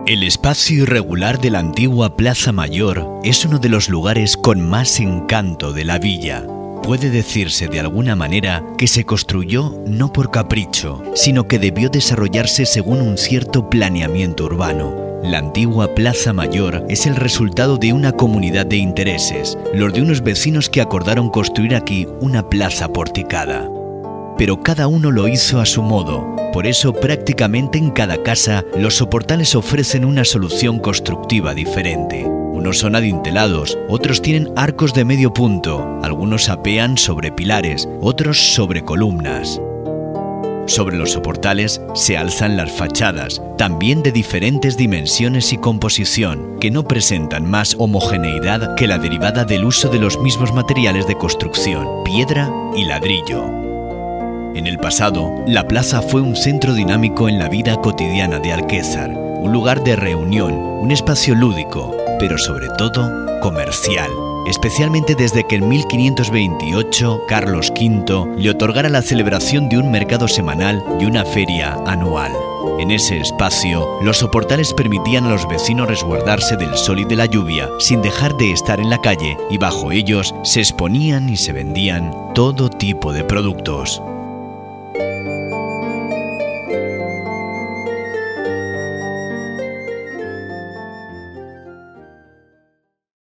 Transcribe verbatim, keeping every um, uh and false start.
El espacio irregular de la antigua Plaza Mayor es uno de los lugares con más encanto de la villa. Puede decirse de alguna manera que se construyó no por capricho, sino que debió desarrollarse según un cierto planeamiento urbano. La antigua Plaza Mayor es el resultado de una comunidad de intereses, los de unos vecinos que acordaron construir aquí una plaza porticada. Pero cada uno lo hizo a su modo. Por eso prácticamente en cada casa los soportales ofrecen una solución constructiva diferente. Unos son adintelados, otros tienen arcos de medio punto, algunos apean sobre pilares, otros sobre columnas. Sobre los soportales se alzan las fachadas, también de diferentes dimensiones y composición, que no presentan más homogeneidad que la derivada del uso de los mismos materiales de construcción, piedra y ladrillo. En el pasado, la plaza fue un centro dinámico en la vida cotidiana de Alquézar, un lugar de reunión, un espacio lúdico, pero sobre todo comercial, especialmente desde que en mil quinientos veintiocho Carlos quinto le otorgara la celebración de un mercado semanal y una feria anual. En ese espacio, los soportales permitían a los vecinos resguardarse del sol y de la lluvia sin dejar de estar en la calle, y bajo ellos se exponían y se vendían todo tipo de productos.